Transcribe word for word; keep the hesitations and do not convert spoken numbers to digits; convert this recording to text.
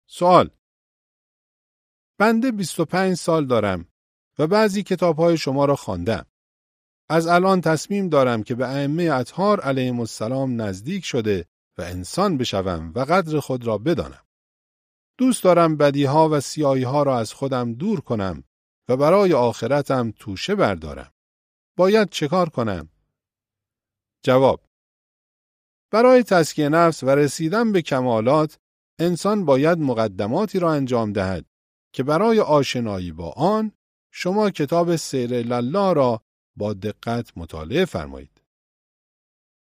سوال: بنده بیست و پنج سال دارم و بعضی کتاب‌های شما را خواندم. از الان تصمیم دارم که به ائمه اطهار علیهم السلام نزدیک شده و انسان بشوم و قدر خود را بدانم. دوست دارم بدیها و سیاهی‌ها را از خودم دور کنم و برای آخرتم توشه بردارم. باید چه کار کنم؟ جواب: برای تزکیه نفس و رسیدن به کمالات، انسان باید مقدماتی را انجام دهد که برای آشنایی با آن، شما کتاب سیر الله را با دقت مطالعه فرمایید.